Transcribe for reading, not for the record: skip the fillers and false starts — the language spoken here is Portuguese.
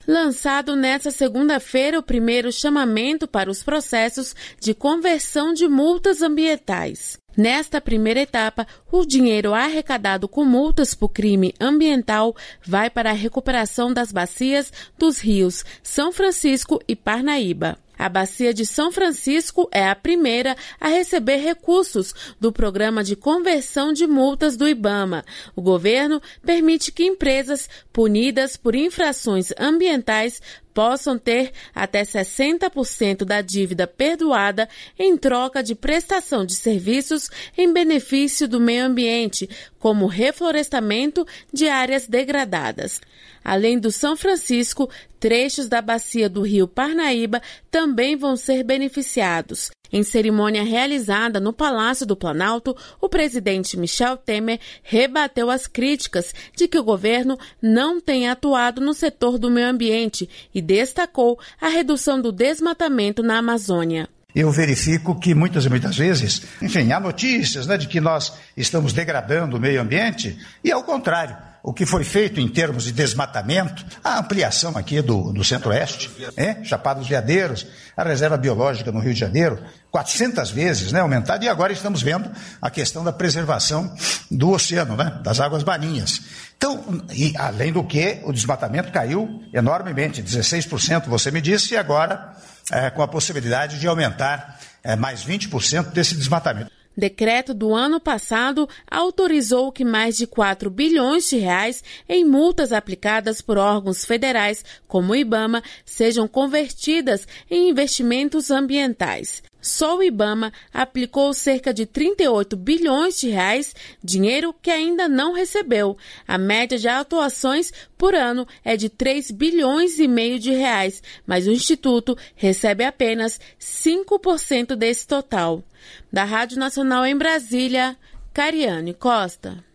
lançado nesta segunda-feira o primeiro chamamento para os processos de conversão de multas ambientais. Nesta primeira etapa, o dinheiro arrecadado com multas por crime ambiental vai para a recuperação das bacias dos rios São Francisco e Parnaíba. A Bacia de São Francisco é a primeira a receber recursos do Programa de Conversão de Multas do IBAMA. O governo permite que empresas punidas por infrações ambientais possam ter até 60% da dívida perdoada em troca de prestação de serviços em benefício do meio ambiente, como reflorestamento de áreas degradadas. Além do São Francisco, trechos da bacia do rio Parnaíba também vão ser beneficiados. Em cerimônia realizada no Palácio do Planalto, o presidente Michel Temer rebateu as críticas de que o governo não tem atuado no setor do meio ambiente e destacou a redução do desmatamento na Amazônia. Eu verifico que muitas vezes, há notícias de que nós estamos degradando o meio ambiente e, ao contrário, o que foi feito em termos de desmatamento, a ampliação aqui do Centro-Oeste, Chapada dos Veadeiros, a reserva biológica no Rio de Janeiro, 400 vezes aumentada, e agora estamos vendo a questão da preservação do oceano, das águas marinhas. Então, e além do que, o desmatamento caiu enormemente, 16%, você me disse, e agora com a possibilidade de aumentar mais 20% desse desmatamento. Decreto do ano passado autorizou que mais de 4 bilhões de reais em multas aplicadas por órgãos federais, como o IBAMA, sejam convertidas em investimentos ambientais. Só o IBAMA aplicou cerca de 38 bilhões de reais, dinheiro que ainda não recebeu. A média de atuações por ano é de 3 bilhões e meio de reais, mas o Instituto recebe apenas 5% desse total. Da Rádio Nacional em Brasília, Cariane Costa.